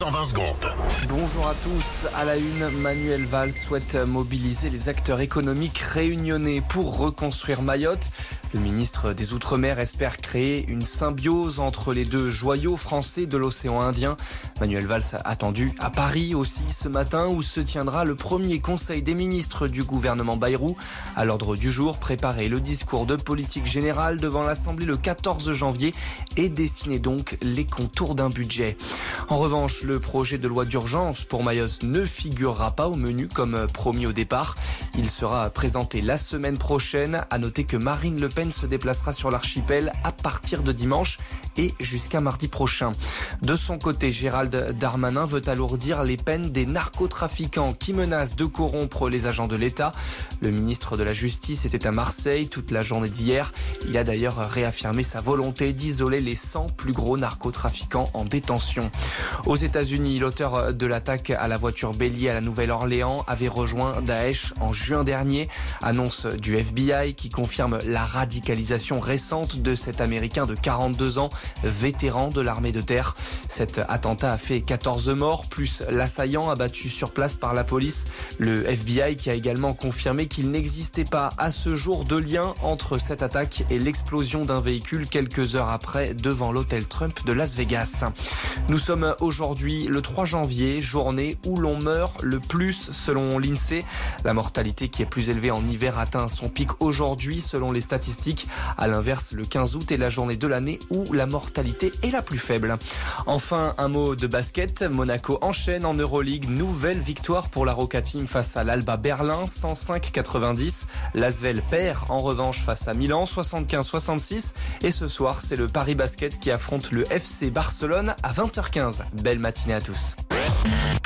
En 20 secondes. Bonjour à tous. À la une, Manuel Valls souhaite mobiliser les acteurs économiques réunionnais pour reconstruire Mayotte. Le ministre des Outre-mer espère créer une symbiose entre les deux joyaux français de l'océan Indien. Manuel Valls attendu à Paris aussi ce matin où se tiendra le premier conseil des ministres du gouvernement Bayrou. À l'ordre du jour, préparer le discours de politique générale devant l'Assemblée le 14 janvier et dessiner donc les contours d'un budget. En revanche, le projet de loi d'urgence pour Mayotte ne figurera pas au menu comme promis au départ. Il sera présenté la semaine prochaine. À noter que Marine Le Pen se déplacera sur l'archipel à partir de dimanche et jusqu'à mardi prochain. De son côté, Gérald Darmanin veut alourdir les peines des narcotrafiquants qui menacent de corrompre les agents de l'État. Le ministre de la Justice était à Marseille toute la journée d'hier. Il a d'ailleurs réaffirmé sa volonté d'isoler les 100 plus gros narcotrafiquants en détention. Aux États-Unis, l'auteur de l'attaque à la voiture bélier à la Nouvelle-Orléans avait rejoint Daesh en juin dernier. Annonce du FBI qui confirme la radicalisation récente de cet Américain de 42 ans, vétéran de l'armée de terre. Cet attentat a fait 14 morts, plus l'assaillant abattu sur place par la police. Le FBI qui a également confirmé qu'il n'existait pas à ce jour de lien entre cette attaque et l'explosion d'un véhicule quelques heures après devant l'hôtel Trump de Las Vegas. Nous sommes aujourd'hui le 3 janvier, journée où l'on meurt le plus selon l'INSEE. La mortalité qui est plus élevée en hiver atteint son pic aujourd'hui selon les statistiques. À l'inverse, le 15 août est la journée de l'année où la mortalité est la plus faible. Enfin, un mot de basket. Monaco enchaîne en Euroleague. Nouvelle victoire pour la Roca Team face à l'Alba Berlin, 105-90. L'Asvel perd en revanche face à Milan, 75-66. Et ce soir, c'est le Paris Basket qui affronte le FC Barcelone à 20h15. Belle matinée à tous.